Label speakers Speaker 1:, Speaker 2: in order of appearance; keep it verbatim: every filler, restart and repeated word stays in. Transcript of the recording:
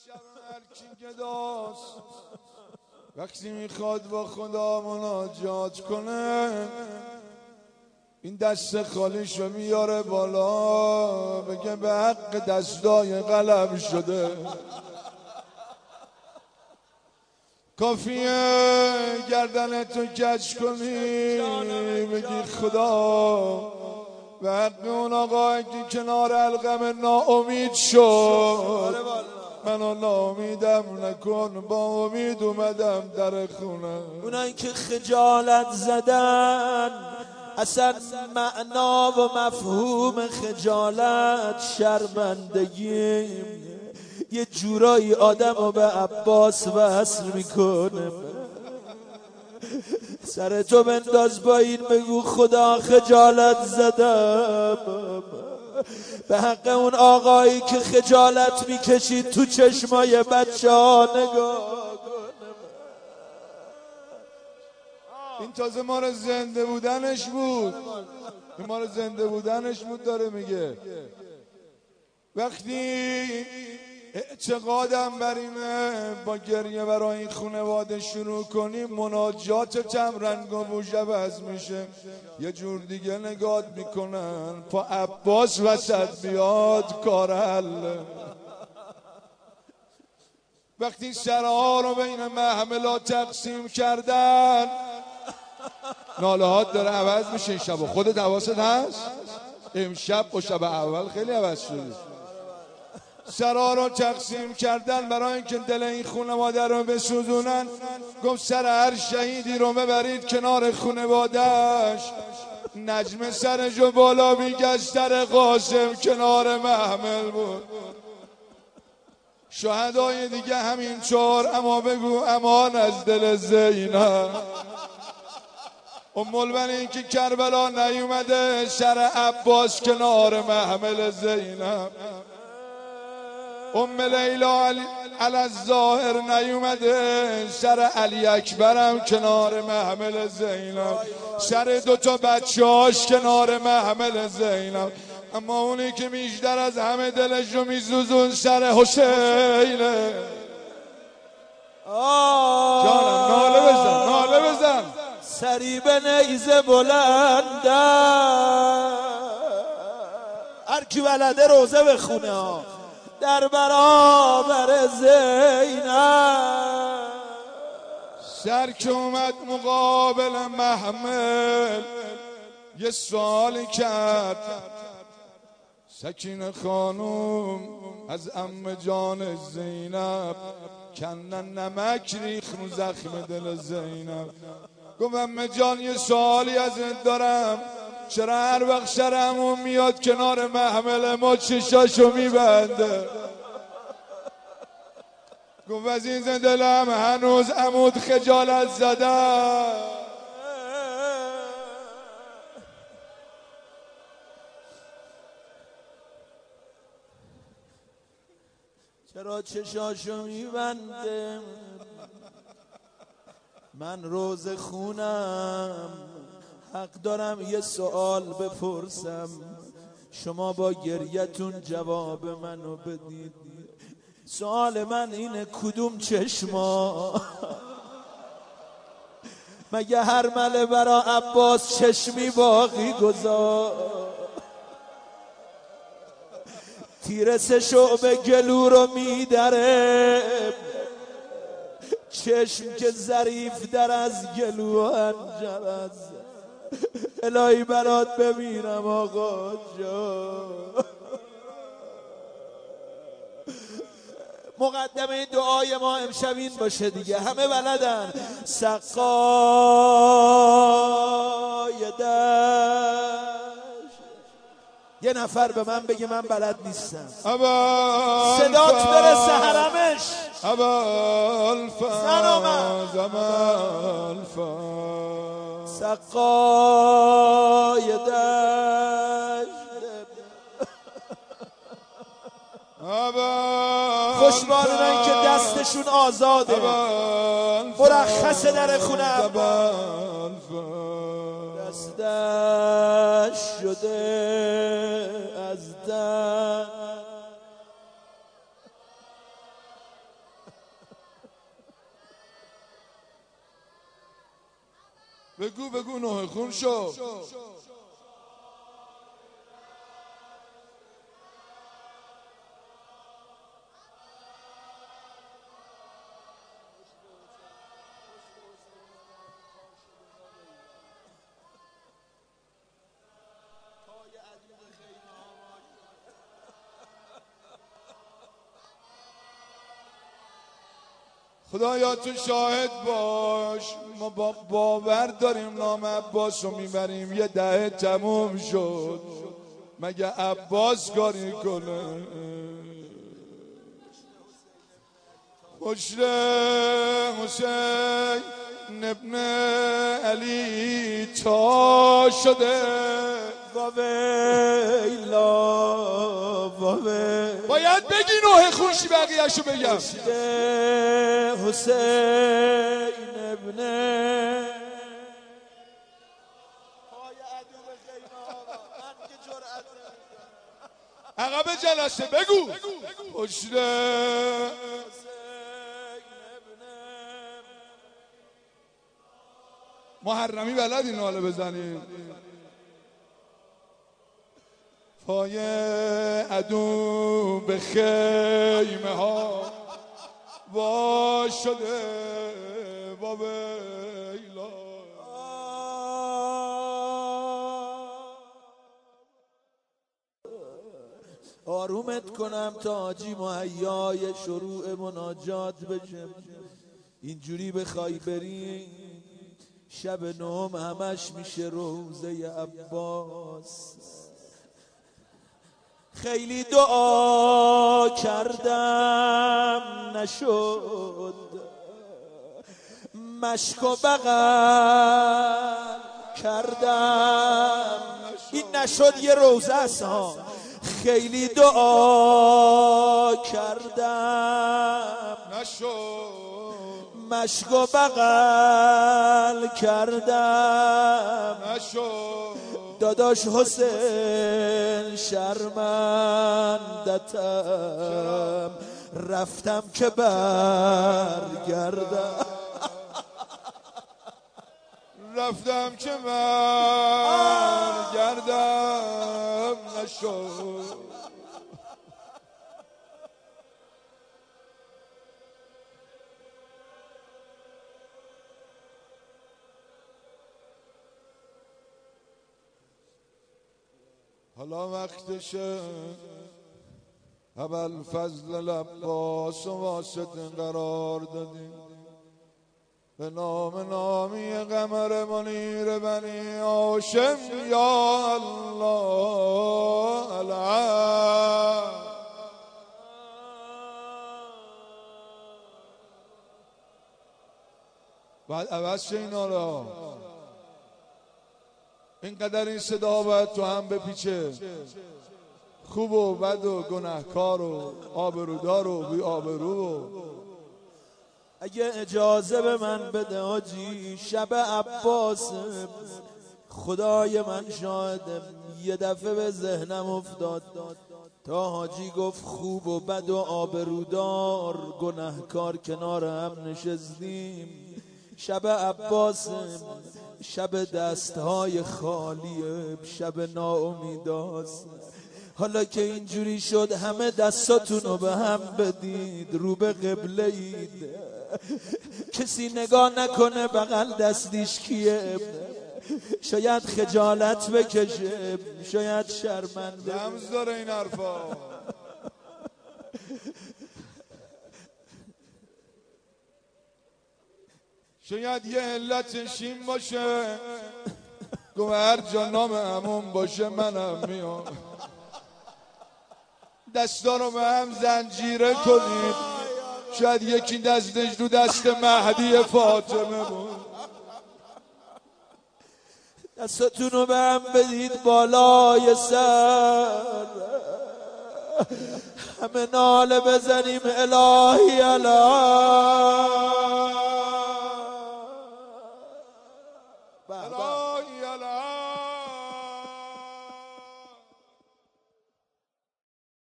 Speaker 1: وقتی میخواد با خدا مناجات کنه این دست خالیشو میاره بالا بگه به حق دستای قلم شده. کافیه گردنتو کج کنی بگی خدا به حق اون آقایی که کنار القم ناامید شد منو ناامیدم نکن، با امید اومدم در خونه.
Speaker 2: اونایی که خجالت زدن اصلا معنا و مفهوم خجالت شرمندگی یه جورایی آدم رو به عباس وصل میکنه. سر تو بنداز با این بگو خدا خجالت زدم به حق اون آقایی که خجالت میکشید تو چشمای بچه ها نگاه.
Speaker 1: این تازه ما رو زنده بودنش بود، این ما رو زنده بودنش بود داره میگه. وقتی اعتقادم بر اینه با گریه برای این خانواده شروع کنیم مناجات هم رنگ و بوش عوض میشه. یه جور دیگه نگات میکنن پا عباس وسط بیاد کار حل. وقتی سرها رو بین محملا تقسیم کردن ناله هات داره عوض میشه. این شب خودت حواست هست؟ امشب با شب اول خیلی عوض شده. سرها رو تقسیم کردن برای اینکه دل این خانواده رو بسوزونن. گفت سر هر شهیدی رو ببرید کنار خانوادهش. نجم سرشو بالا میگشت سر قاسم کنار محمل بود. شهدای دیگه همین چار اما بگو امان از دل زینب. ام البنین که کربلا نیومده سر عباس کنار محمل زینب. ام لیلا علی الظاهر نیومده سر علی اکبرم کنار محمل زینب. سر دوتا بچه‌هاش کنار محمل زینب. اما اونی که بیشتر از همه دلش رو میسوزون سر حسینه. جانم ناله بزن ناله بزن.
Speaker 2: سری به نیزه بلنده هر کی بلده روزه بخونه ها در برابر زینب.
Speaker 1: سر که اومد مقابل محمل یه سوالی کرد. سکینه خانوم از عمه جان زینب کنن نمک ریخ رو زخم دل زینب. گفت عمه جان یه سوالی ازت دارم، چرا هر وقت شرمون میاد کنار محمل ما چشاشو میبنده؟ گفت عزیز دلم هنوز عمود خجالت زدم.
Speaker 2: چرا چشاشو میبنده؟ من روز خونم حق دارم یه سوال بپرسم، شما با گریتون جواب منو بدید. سوال من اینه کدوم چشما مگه هر مله برا عباس چشمی باقی گذار؟ تیر سه شعبه گلو رو میدره، چشم که ظریف در از گلو انجر از الهی برات ببینم آقا جان. مقدمه دعای ما امشب این باشه دیگه، همه بلدن. سقای دشت یه نفر به من بگه من بلد نیستم، صدات برسه حرمش. سقای دشت خوشبانونن که دستشون آزاده، مرخص در خونه دستش شده از دست.
Speaker 1: بگو بگو نوح خون شو. خدایا تو شاهد باش، ما با باور داریم نام عباس رو میبریم. یه دهه تموم شد مگه عباس کاری کنه؟ حسین حسین ابن علی تا شده
Speaker 2: واویلا واویلا.
Speaker 1: باید بگی نوح خونشی بقیه‌شو بگم.
Speaker 2: حسین ابن
Speaker 1: عقب جلسه بگو حسین محرمی بلد این حاله بزنیم. پای عدو به خیمه ها وا شده واویلا.
Speaker 2: آرومت کنم تا حاجی مهیای شروع مناجات بشه. اینجوری بخوای بری شب نهم همش میشه روزه عباس. خیلی دعا کردم نشد، مشک و بغل کردم این نشد. یه روزه است ها. خیلی دعا کردم
Speaker 1: نشد،
Speaker 2: مشک و بغل کردم
Speaker 1: نشد.
Speaker 2: داداش حسین شرمندتم، رفتم که برگردم
Speaker 1: رفتم که برگردم نشد. حالا وقتشه اول فضل عباس و واسط قرار دادیم. به نام نامی قمر منیر بنی هاشم یا الله العال. بعد عوض شه اینا را. اینقدر این صدا باید تو هم بپیچه. خوب و بد و گناهکار و آبرودار و بی آبرو و
Speaker 2: اگه اجازه به من بده حاجی، شب عباس خدای من شاهدم یه دفعه به ذهنم افتاد تا حاجی گفت خوب و بد و آبرودار گناهکار کنار هم نشستیم. شب عباس شب دستهای خالیه، شب ناامیداست. حالا که اینجوری شد همه دستاتونو به هم بدید، رو به قبله اید. کسی نگاه نکنه بغل دستیش کیه. شاید خجالت بکشه، شاید شرمنده.
Speaker 1: رمز داره این حرفا. شاید یه علتش این باشه گوه هر جا نام عموم باشه منم میام. دستا رو به هم زنجیره کنید، شاید یکی دستش رو دست مهدی فاطمه بود.
Speaker 2: دستاتون رو به هم بدید بالای سر، همه ناله بزنیم الهی الهی.